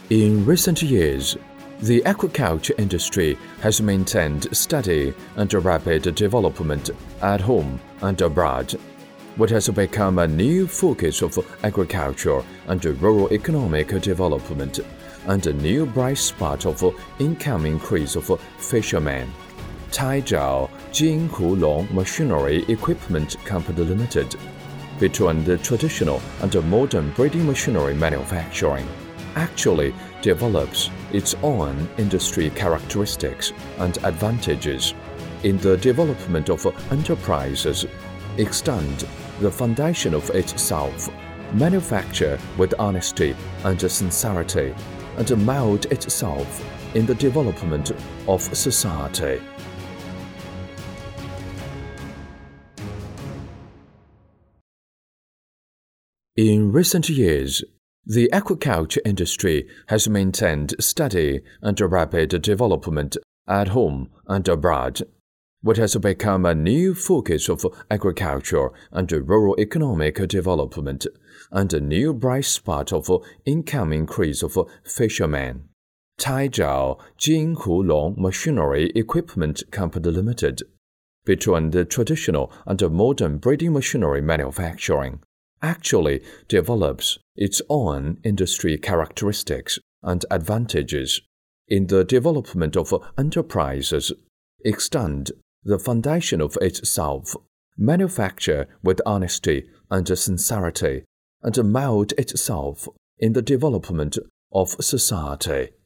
In recent years, the aquaculture industry has maintained steady and rapid development at home and abroad. What has become a new focus of agriculture and rural economic development, and a new bright spot of income increase of fishermen. Taizhao Jinhulong Machinery Equipment Company Limited, between the traditional and modern breeding machinery manufacturing, actually develops its own industry characteristics and advantages in the development of enterprises, extend the foundation of itself, manufacture with honesty and sincerity, and mold itself in the development of society. In recent years, the aquaculture industry has maintained steady and rapid development at home and abroad. What has become a new focus of agriculture and rural economic development, and a new bright spot of income increase of fishermen. Taizhao Jinhulong Machinery Equipment Company Limited, between the traditional and modern breeding machinery manufacturing, actually develops its own industry characteristics and advantages in the development of enterprises, extend the foundation of itself, manufacture with honesty and sincerity, and mold itself in the development of society.